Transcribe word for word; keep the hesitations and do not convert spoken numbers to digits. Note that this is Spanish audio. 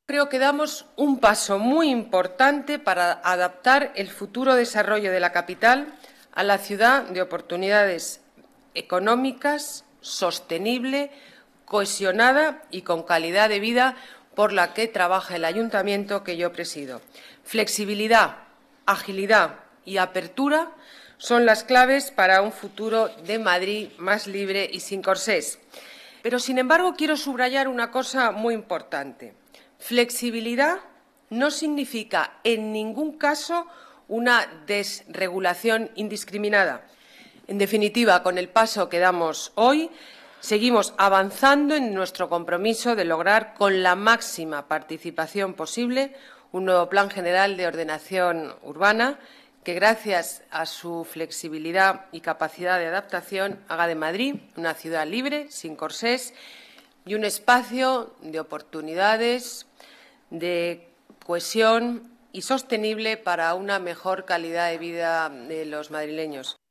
Creo que damos un paso muy importante para adaptar el futuro desarrollo de la capital a la ciudad de oportunidades económicas, sostenible, cohesionada y con calidad de vida por la que trabaja el Ayuntamiento que yo presido. Flexibilidad, agilidad y apertura son las claves para un futuro de Madrid más libre y sin corsés. Pero, sin embargo, quiero subrayar una cosa muy importante. Flexibilidad no significa en ningún caso una desregulación indiscriminada. En definitiva, con el paso que damos hoy, seguimos avanzando en nuestro compromiso de lograr con la máxima participación posible un nuevo Plan General de Ordenación Urbana que, gracias a su flexibilidad y capacidad de adaptación, haga de Madrid una ciudad libre, sin corsés, y un espacio de oportunidades, de cohesión y sostenible para una mejor calidad de vida de los madrileños.